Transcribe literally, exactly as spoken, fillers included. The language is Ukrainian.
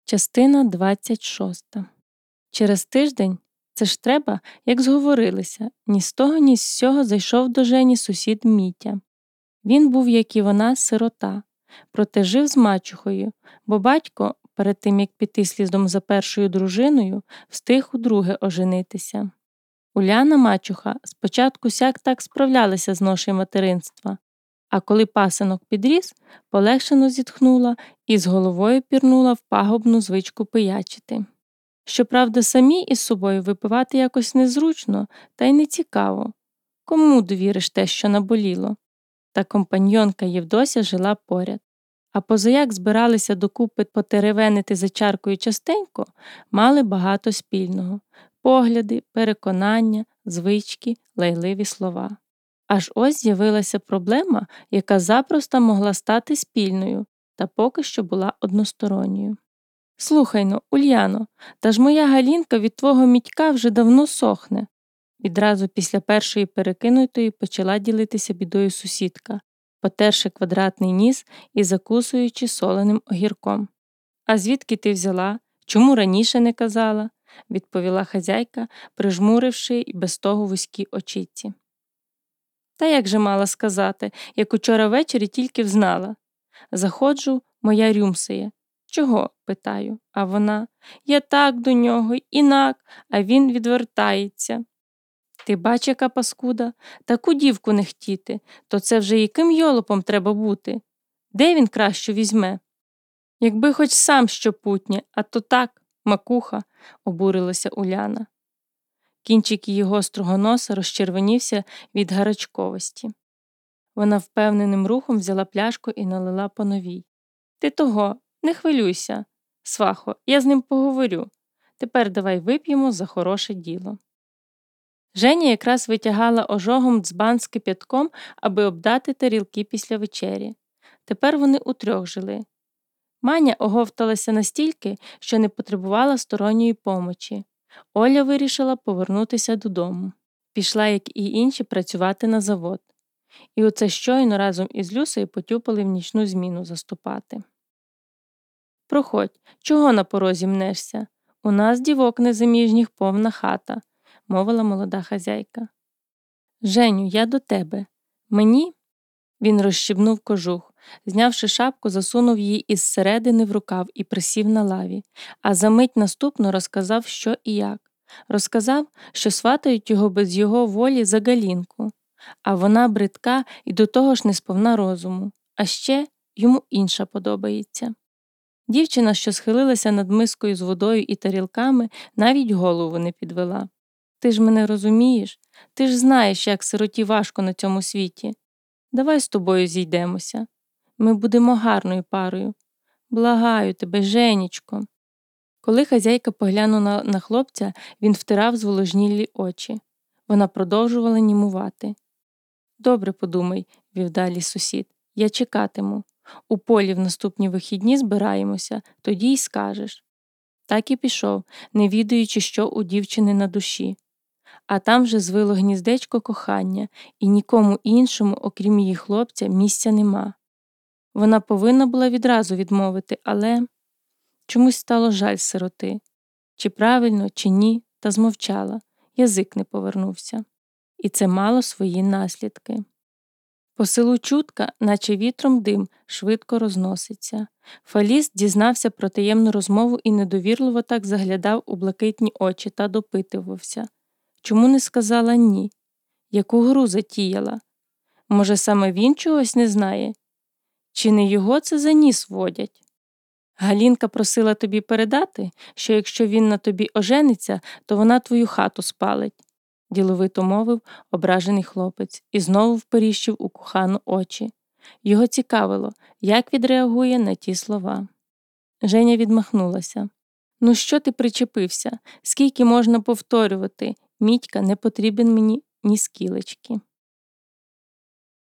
Частина двадцять шоста. Через тиждень, це ж треба, як зговорилися, ні з того, ні з сього зайшов до Жені сусід Мітя. Він був, як і вона, сирота, проте жив з мачухою, бо батько, перед тим, як піти слідом за першою дружиною, встиг удруге оженитися. Уляна мачуха спочатку сяк так справлялася з ношею материнства, а коли пасинок підріс, полегшено зітхнула і з головою пірнула в пагубну звичку пиячити. Щоправда, самі із собою випивати якось незручно та й нецікаво. Кому довіриш те, що наболіло? Та компаньйонка Євдося жила поряд. А позаяк збиралися докупи потеревенити за чаркою частенько, мали багато спільного – погляди, переконання, звички, лайливі слова. Аж ось з'явилася проблема, яка запросто могла стати спільною, та поки що була односторонньою. «Слухай-но, Ульяно, та ж моя Галінка від твого Мітька вже давно сохне». Відразу після першої перекинутої почала ділитися бідою сусідка, потерши квадратний ніс і закусуючи соленим огірком. «А звідки ти взяла? Чому раніше не казала?» – відповіла хазяйка, прижмуривши й без того вузькі очіці. «Та як же мала сказати, як учора ввечері тільки взнала. Заходжу, моя рюмсає. Чого?» – питаю. А вона: «Я так до нього, інак», а він відвертається. Ти бач, яка паскуда? Таку дівку не хтіти, то це вже яким йолопом треба бути? Де він кращу візьме? Якби хоч сам що путнє, а то так, макуха, обурилася Уляна. Кінчик її гострого носа розчервонівся від гарячковості. Вона впевненим рухом взяла пляшку і налила по новій. Ти того, не хвилюйся, свахо, я з ним поговорю. Тепер давай вип'ємо за хороше діло. Женя якраз витягала ожогом дзбан з кип'ятком, аби обдати тарілки після вечері. Тепер вони утрьох жили. Маня оговталася настільки, що не потребувала сторонньої помочі. Оля вирішила повернутися додому. Пішла, як і інші, працювати на завод. І оце щойно разом із Люсею потюпали в нічну зміну заступати. «Проходь, чого на порозі мнешся? У нас, дівок незаміжніх, повна хата», – мовила молода хазяйка. «Женю, я до тебе. Мені?» Він розщібнув кожух. Знявши шапку, засунув її із середини в рукав і присів на лаві, а за мить наступно розказав, що і як. Розказав, що сватають його без його волі за Галінку, а вона бридка і до того ж не сповна розуму, а ще йому інша подобається. Дівчина, що схилилася над мискою з водою і тарілками, навіть голову не підвела. «Ти ж мене розумієш? Ти ж знаєш, як сироті важко на цьому світі. Давай з тобою зійдемося. Ми будемо гарною парою. Благаю тебе, Женечко». Коли хазяйка поглянула на хлопця, він втирав зволожнілі очі. Вона продовжувала німувати. «Добре подумай», – вів далі сусід. «Я чекатиму. У полі в наступні вихідні збираємося, тоді й скажеш». Так і пішов, не відаючи, що у дівчини на душі. А там вже звило гніздечко кохання, і нікому іншому, окрім її хлопця, місця нема. Вона повинна була відразу відмовити, але чомусь стало жаль сироти. Чи правильно, чи ні, та змовчала, язик не повернувся. І це мало свої наслідки. По селу чутка, наче вітром дим, швидко розноситься. Фаліст дізнався про таємну розмову і недовірливо так заглядав у блакитні очі та допитувався. Чому не сказала «ні»? Яку гру затіяла? Може, саме він чогось не знає? Чи не його це за ніс водять? Галінка просила тобі передати, що якщо він на тобі ожениться, то вона твою хату спалить, – діловито мовив ображений хлопець і знову вперіщив у кохану очі. Його цікавило, як відреагує на ті слова. Женя відмахнулася. «Ну що ти причепився? Скільки можна повторювати? Мітька не потрібен мені ні скілечки».